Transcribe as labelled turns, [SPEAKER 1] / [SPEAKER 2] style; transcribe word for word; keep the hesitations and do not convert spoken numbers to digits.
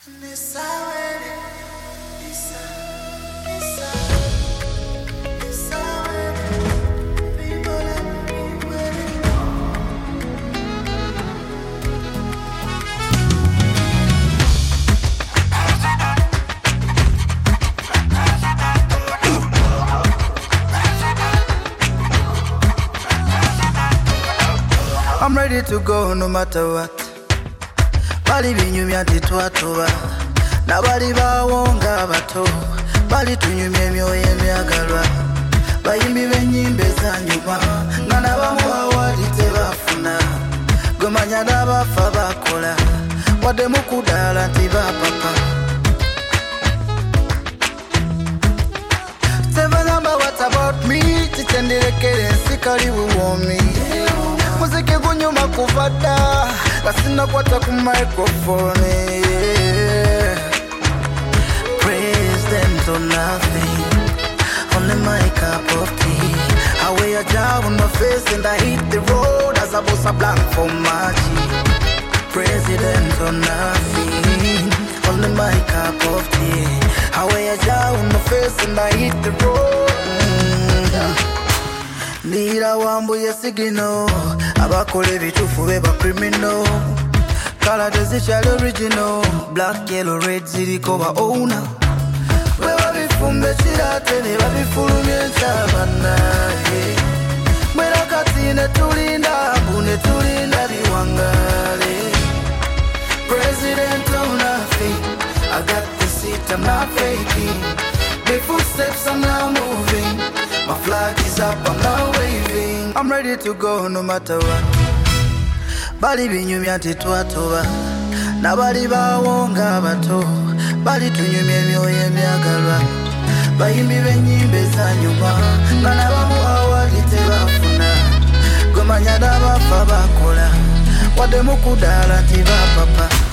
[SPEAKER 1] I'm ready to go no matter what. Bali binyumya titwatoba nabali bawonga bato bali tunyumya emyoyo emyagalwa bayimbi b'ennyimba ezanyuma nga nabamu awali tebafuna gwemanya n'abafa bakola wadde mukudaala nti bapapa tebagamba what about me kitendirekere ensi kali buwomi muziki gunyuma kuva dda kasinakwata ku microphone yeah. Praise them to nothing, only my cup of tea. I wear a jar on my face and I hit the road as I bust a blank for my G. President or nothing, only my cup of tea. I wear a jar on my face and I hit the road. mm. Nira wambuye signal abakola ebituufu beba criminal kala tezikyali original black yellow red ziriko ba owner bwe babifumba ekirate ne babifulumya enkyabanaye mwera kati ne tulinda mbu ne tulinda biwangale President of nothing, I got the seat, I'm not faking. Big footsteps, I'm now moving. My flag is up, I'm now waving. I'm ready to go no matter what. Bali binyumya titwatoba nabali bawonga bato bali tunyumya emyoyo emyagalwa bayimbi b'ennyimba ezanyuma nga nabamu awali tebafuna gwemanya n'abafa bakola wadde mukudaala nti bapapa